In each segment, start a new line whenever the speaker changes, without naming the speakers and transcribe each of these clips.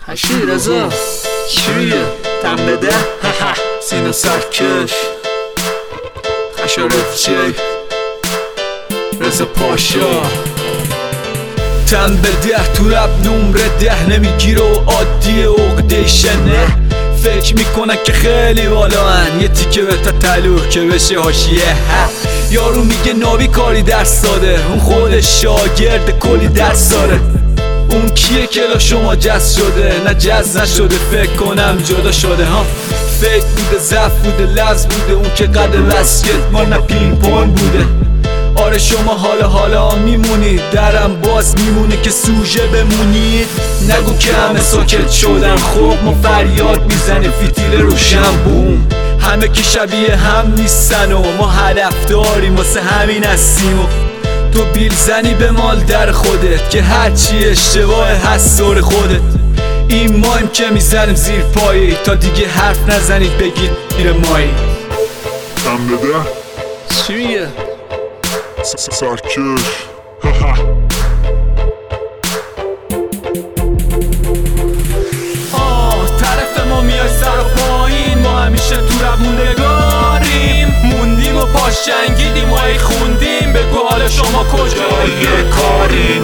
هشی رزا چیه؟ دم بده سینا سرکش خشارف چی رزا پاشا تن بده تو رب نمره 10 نمیگیره و عادی عقدشنه فکر میکنن که خیلی بالا هن یه تیکه به تا تلوح که بشه حاشیه یارو میگه نابی کاری درس داده اون خودش شاگرد کلی درس داره اون کیه که لا شما جز شده نه جز نشده فکر کنم جدا شده ها فکر بوده ضعف بوده لفظ بوده اون که قد بسکت ما نه پینگ پونگ بوده آره شما حالا میمونید درم باز میمونه که سوژه بمونید نگو که همه ساکت شدن خب ما فریاد میزنه فیتیل روشن بوم همه که شبیه هم نیستن و ما هدف داریم واسه همین هستیم و تو بیل زنی به مال در خودت که هرچی اشتباه هست دور خودت این مایم که میزنیم زیر پایی تا دیگه حرف نزنید بگید زیر مایی
دم بده
چی میگه؟
سرکش
طرف ما میای سر و پایین ما همیشه تو ربوندگاریم موندیم و پاش جنگیدیم و ای خوندیم بگو حال شما کجای کارین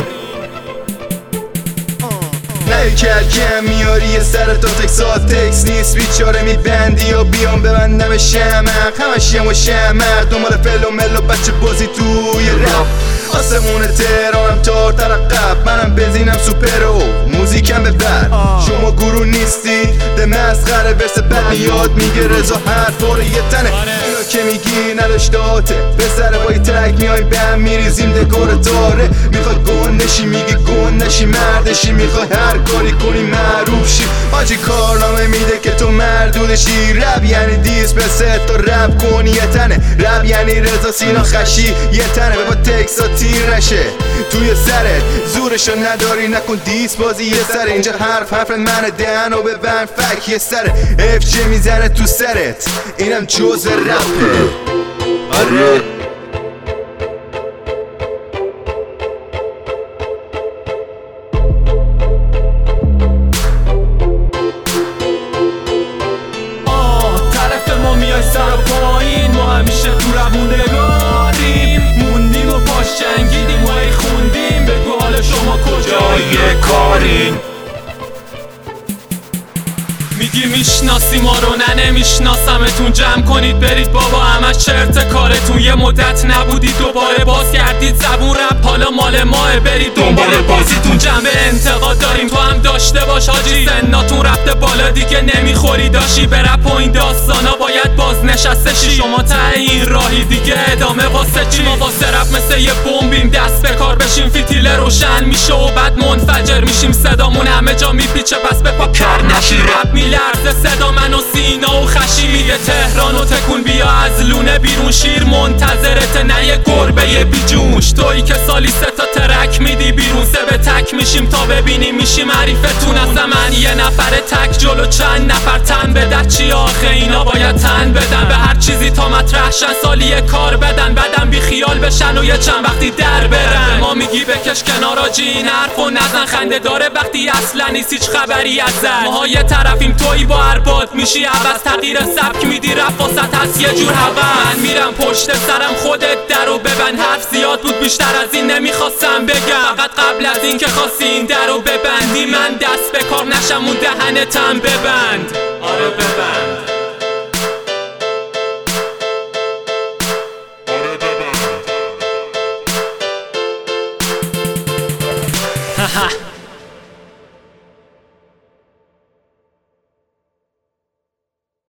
نه کلکم میاری یه سر تا تکسات تکس نیست بیچاره میبندی یا بیام ببندم شمق همش یم و شمق دنبال فل و مل و بچه بازی توی رپ آسمون تهرانم تار ترقب منم بنزینم سوپرو موزیکم ببر شما گروه نیستید ده مسخره ورس بد میاد میگه رضا حرفا رو یه تنه اینا که میگی نداشتاته به سر با یه ترک میای بهم میریزیم دکور داره میخواد گون نشی میگی گون نشی مردشی میخوای هر کاری کنی معروف شی آجی کارنامه میده که تو مردونشی رب یعنی دیس به سه تا رب کنی یه تنه رب یعنی رضا سینا خشی یه تنه با تکسا تیر نشه توی سرت زورشو نداری نکن دیس بازی یه سر اینجا حرف من دهنو ببند فک یه سر اف چه میزنه تو سرت اینم جز رپه آره
سر و پایین ما همیشه تو ربوندگاریم موندیم و پاش جنگیدیم و ای خوندیم بگو حال شما کجای کارین میگی میشناسی ما رو نه نمیشناسمتون جمع کنید برید بابا همش چرت کارتون یه مدت نبودید دوباره باز کردید زبون رپ حالا مال ماه برید دنبال بازیتون جنبه انتقاد داریم تو هم داشته باش حاجی سناتون رفته بالا دیگه نمیخوری داشی به رپ و این داستانا باید باز نشسته شی شما ته این راهی دیگه ادامه واسه چی ما واسه رپ مثل یه بمبیم دست به کار بشیم فیتیل روشن میشه و بعد منفجر میشیم صدامون همه جا میپیچه پس به پا کار نشی رپ میلرزه صدا من و سینا و خشی میگه تهران و تکون بیا از لونه بیرون شیر منتظرت نه یه گربه بیجوش تویی که سالی 3 تا ترک میدی بیرون 3 به تک میشیم تا ببینیم میشیم معرفتون از من یه نفر تک جلو چند نفر تن بده چی آخه اینا باید تن بدن به هر چیزی تا مطرحشن سالی یه کار بدن بعدم بی خیال بشن و یه چند وقتی در برن ما میگی بکش کنار آجی این حرفو نزن خنده داره وقتی اصلا نیست هیچ خبری ازن ماها یه طرفیم تویی با عربات میشی عوض تغییر سبک میدی رفت واسط هست یه جور هوا من میرم پشت سرم خودت درو ببند حرف زیاد بود بیشتر از این نمیخواستم بگم فقط قبل از این که خواستی این درو ببندی من دست به کار نشم اون دهنتم ببند آره ببند
آره ببند